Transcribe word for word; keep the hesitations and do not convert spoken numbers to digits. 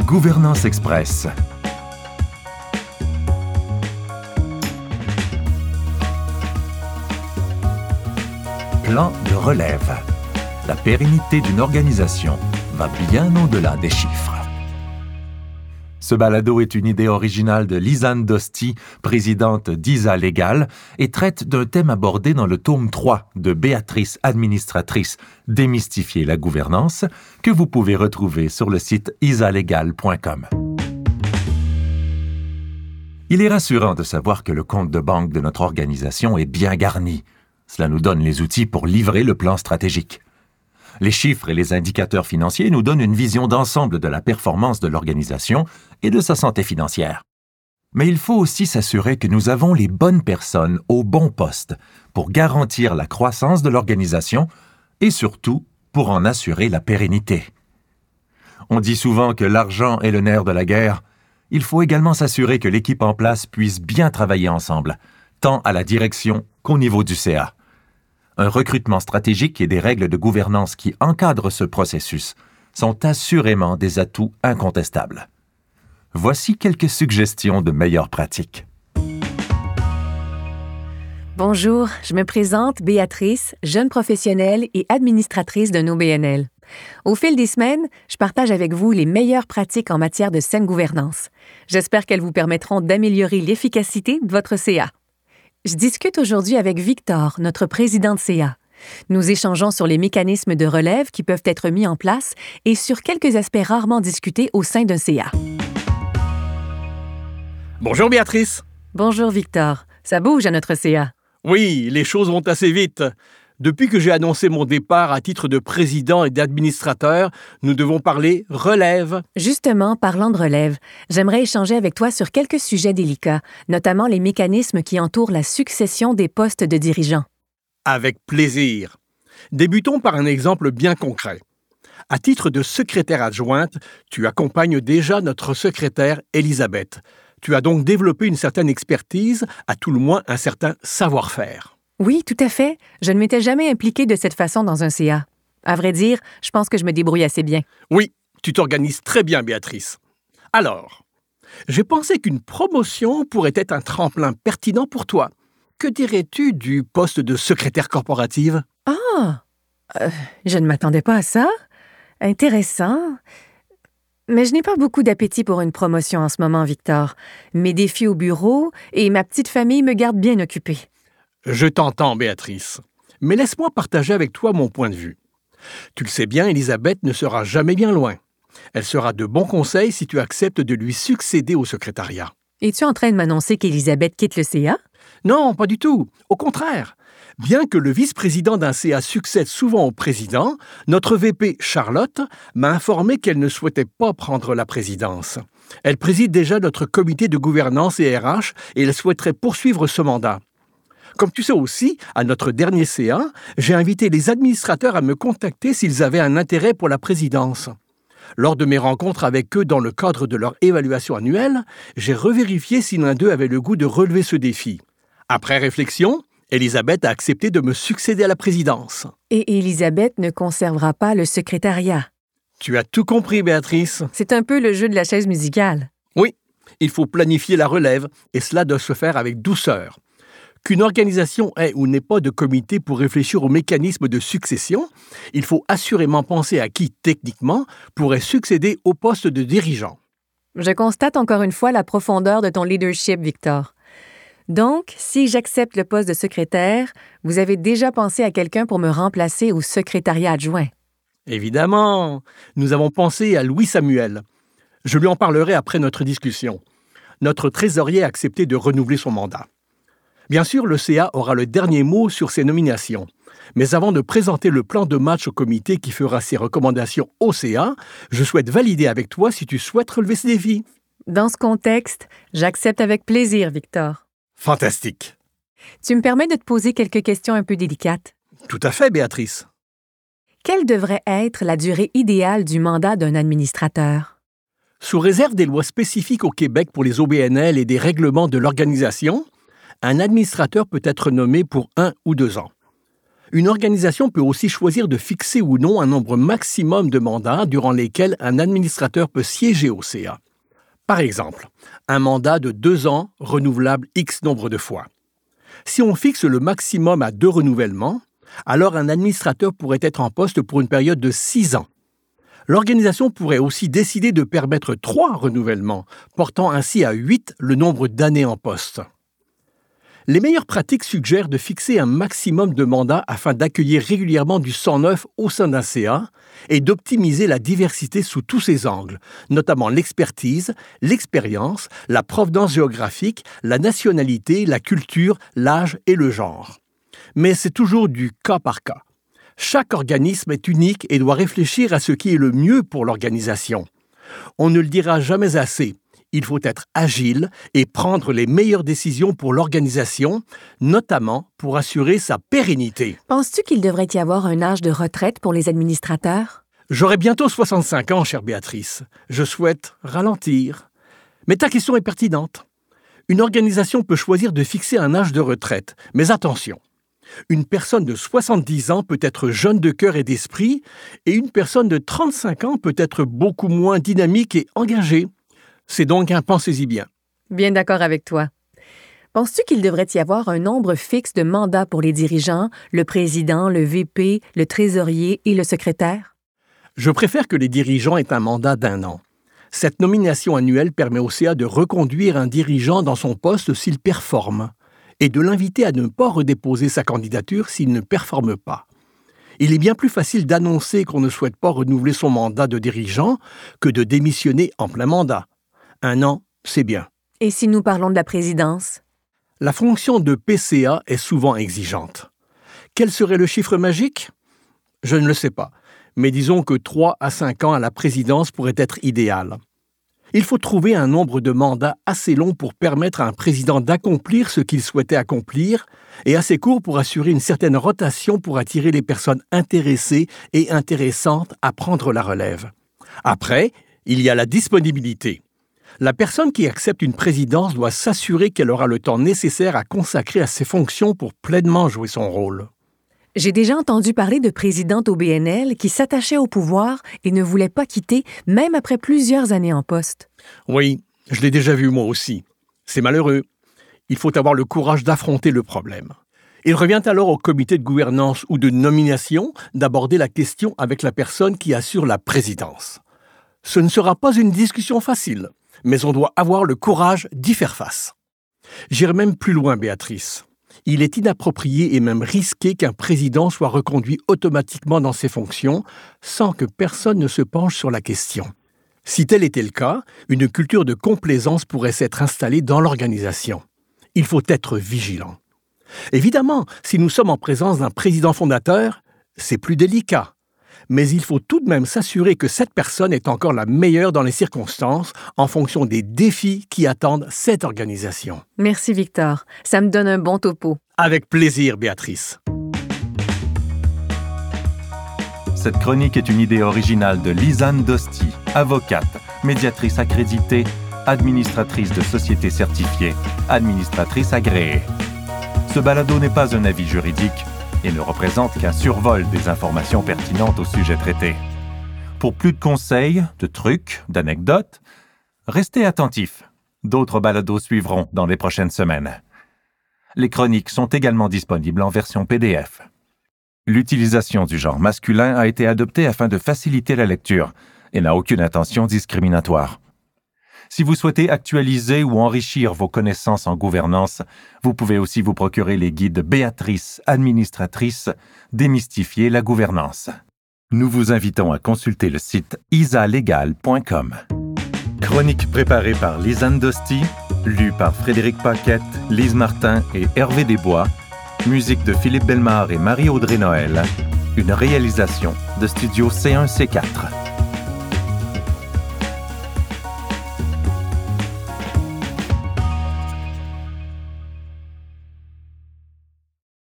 Gouvernance Express. Plan de relève. La pérennité d'une organisation va bien au-delà des chiffres. Ce balado est une idée originale de Lisanne Dosti, présidente d'I S A Légal, et traite d'un thème abordé dans le tome trois de Béatrice, administratrice, Démystifier la gouvernance, que vous pouvez retrouver sur le site isalégal point com. Il est rassurant de savoir que le compte de banque de notre organisation est bien garni. Cela nous donne les outils pour livrer le plan stratégique. Les chiffres et les indicateurs financiers nous donnent une vision d'ensemble de la performance de l'organisation et de sa santé financière. Mais il faut aussi s'assurer que nous avons les bonnes personnes au bon poste pour garantir la croissance de l'organisation et surtout pour en assurer la pérennité. On dit souvent que l'argent est le nerf de la guerre. Il faut également s'assurer que l'équipe en place puisse bien travailler ensemble, tant à la direction qu'au niveau du C A. Un recrutement stratégique et des règles de gouvernance qui encadrent ce processus sont assurément des atouts incontestables. Voici quelques suggestions de meilleures pratiques. Bonjour, je me présente Béatrice, jeune professionnelle et administratrice d'un O B N L. Au fil des semaines, je partage avec vous les meilleures pratiques en matière de saine gouvernance. J'espère qu'elles vous permettront d'améliorer l'efficacité de votre C A. Je discute aujourd'hui avec Victor, notre président de C A. Nous échangeons sur les mécanismes de relève qui peuvent être mis en place et sur quelques aspects rarement discutés au sein d'un C A. Bonjour Béatrice. Bonjour Victor. Ça bouge à notre C A. Oui, les choses vont assez vite. Depuis que j'ai annoncé mon départ à titre de président et d'administrateur, nous devons parler relève. Justement, parlant de relève, j'aimerais échanger avec toi sur quelques sujets délicats, notamment les mécanismes qui entourent la succession des postes de dirigeants. Avec plaisir. Débutons par un exemple bien concret. À titre de secrétaire adjointe, tu accompagnes déjà notre secrétaire Elisabeth. Tu as donc développé une certaine expertise, à tout le moins un certain savoir-faire. Oui, tout à fait. Je ne m'étais jamais impliquée de cette façon dans un C A. À vrai dire, je pense que je me débrouille assez bien. Oui, tu t'organises très bien, Béatrice. Alors, j'ai pensé qu'une promotion pourrait être un tremplin pertinent pour toi. Que dirais-tu du poste de secrétaire corporative? Ah! Euh, je ne m'attendais pas à ça. Intéressant. Mais je n'ai pas beaucoup d'appétit pour une promotion en ce moment, Victor. Mes défis au bureau et ma petite famille me gardent bien occupée. Je t'entends, Béatrice. Mais laisse-moi partager avec toi mon point de vue. Tu le sais bien, Elisabeth ne sera jamais bien loin. Elle sera de bons conseils si tu acceptes de lui succéder au secrétariat. Es-tu en train de m'annoncer qu'Elisabeth quitte le C A? Non, pas du tout. Au contraire. Bien que le vice-président d'un C A succède souvent au président, notre V P Charlotte m'a informé qu'elle ne souhaitait pas prendre la présidence. Elle préside déjà notre comité de gouvernance et R H et elle souhaiterait poursuivre ce mandat. Comme tu sais aussi, à notre dernier C A, j'ai invité les administrateurs à me contacter s'ils avaient un intérêt pour la présidence. Lors de mes rencontres avec eux dans le cadre de leur évaluation annuelle, j'ai revérifié si l'un d'eux avait le goût de relever ce défi. Après réflexion, Elisabeth a accepté de me succéder à la présidence. Et Elisabeth ne conservera pas le secrétariat. Tu as tout compris, Béatrice. C'est un peu le jeu de la chaise musicale. Oui, il faut planifier la relève et cela doit se faire avec douceur. Qu'une organisation ait ou n'ait pas de comité pour réfléchir aux mécanismes de succession, il faut assurément penser à qui, techniquement, pourrait succéder au poste de dirigeant. Je constate encore une fois la profondeur de ton leadership, Victor. Donc, si j'accepte le poste de secrétaire, vous avez déjà pensé à quelqu'un pour me remplacer au secrétariat adjoint. Évidemment, nous avons pensé à Louis Samuel. Je lui en parlerai après notre discussion. Notre trésorier a accepté de renouveler son mandat. Bien sûr, le C A aura le dernier mot sur ces nominations. Mais avant de présenter le plan de match au comité qui fera ses recommandations au C A, je souhaite valider avec toi si tu souhaites relever ce défi. Dans ce contexte, j'accepte avec plaisir, Victor. Fantastique. Tu me permets de te poser quelques questions un peu délicates? Tout à fait, Béatrice. Quelle devrait être la durée idéale du mandat d'un administrateur? Sous réserve des lois spécifiques au Québec pour les O B N L et des règlements de l'organisation, un administrateur peut être nommé pour un ou deux ans. Une organisation peut aussi choisir de fixer ou non un nombre maximum de mandats durant lesquels un administrateur peut siéger au C A. Par exemple, un mandat de deux ans renouvelable X nombre de fois. Si on fixe le maximum à deux renouvellements, alors un administrateur pourrait être en poste pour une période de six ans. L'organisation pourrait aussi décider de permettre trois renouvellements, portant ainsi à huit le nombre d'années en poste. Les meilleures pratiques suggèrent de fixer un maximum de mandats afin d'accueillir régulièrement du sang neuf au sein d'un C A et d'optimiser la diversité sous tous ses angles, notamment l'expertise, l'expérience, la provenance géographique, la nationalité, la culture, l'âge et le genre. Mais c'est toujours du cas par cas. Chaque organisme est unique et doit réfléchir à ce qui est le mieux pour l'organisation. On ne le dira jamais assez. Il faut être agile et prendre les meilleures décisions pour l'organisation, notamment pour assurer sa pérennité. Penses-tu qu'il devrait y avoir un âge de retraite pour les administrateurs? J'aurai bientôt soixante-cinq ans, chère Béatrice. Je souhaite ralentir. Mais ta question est pertinente. Une organisation peut choisir de fixer un âge de retraite, mais attention. Une personne de soixante-dix ans peut être jeune de cœur et d'esprit, et une personne de trente-cinq ans peut être beaucoup moins dynamique et engagée. C'est donc un pensez-y bien. Bien d'accord avec toi. Penses-tu qu'il devrait y avoir un nombre fixe de mandats pour les dirigeants, le président, le V P, le trésorier et le secrétaire? Je préfère que les dirigeants aient un mandat d'un an. Cette nomination annuelle permet au C A de reconduire un dirigeant dans son poste s'il performe et de l'inviter à ne pas redéposer sa candidature s'il ne performe pas. Il est bien plus facile d'annoncer qu'on ne souhaite pas renouveler son mandat de dirigeant que de démissionner en plein mandat. Un an, c'est bien. Et si nous parlons de la présidence? La fonction de P C A est souvent exigeante. Quel serait le chiffre magique? Je ne le sais pas, mais disons que trois à cinq ans à la présidence pourrait être idéal. Il faut trouver un nombre de mandats assez long pour permettre à un président d'accomplir ce qu'il souhaitait accomplir et assez court pour assurer une certaine rotation pour attirer les personnes intéressées et intéressantes à prendre la relève. Après, il y a la disponibilité. La personne qui accepte une présidence doit s'assurer qu'elle aura le temps nécessaire à consacrer à ses fonctions pour pleinement jouer son rôle. J'ai déjà entendu parler de présidentes au B N L qui s'attachaient au pouvoir et ne voulaient pas quitter, même après plusieurs années en poste. Oui, je l'ai déjà vu moi aussi. C'est malheureux. Il faut avoir le courage d'affronter le problème. Il revient alors au comité de gouvernance ou de nomination d'aborder la question avec la personne qui assure la présidence. Ce ne sera pas une discussion facile, mais on doit avoir le courage d'y faire face. J'irai même plus loin, Béatrice. Il est inapproprié et même risqué qu'un président soit reconduit automatiquement dans ses fonctions sans que personne ne se penche sur la question. Si tel était le cas, une culture de complaisance pourrait s'être installée dans l'organisation. Il faut être vigilant. Évidemment, si nous sommes en présence d'un président fondateur, c'est plus délicat. Mais il faut tout de même s'assurer que cette personne est encore la meilleure dans les circonstances en fonction des défis qui attendent cette organisation. Merci Victor, ça me donne un bon topo. Avec plaisir, Béatrice. Cette chronique est une idée originale de Lisanne Dosti, avocate, médiatrice accréditée, administratrice de société certifiée, administratrice agréée. Ce balado n'est pas un avis juridique et ne représente qu'un survol des informations pertinentes au sujet traité. Pour plus de conseils, de trucs, d'anecdotes, restez attentifs. D'autres balados suivront dans les prochaines semaines. Les chroniques sont également disponibles en version P D F. L'utilisation du genre masculin a été adoptée afin de faciliter la lecture et n'a aucune intention discriminatoire. Si vous souhaitez actualiser ou enrichir vos connaissances en gouvernance, vous pouvez aussi vous procurer les guides Béatrice, administratrice, Démystifier la gouvernance. Nous vous invitons à consulter le site isa legal point com. Chronique préparée par Lisanne Dosti, lue par Frédéric Paquette, Lise Martin et Hervé Desbois, musique de Philippe Bellemare et Marie-Audrey Noël, une réalisation de Studio C un C quatre.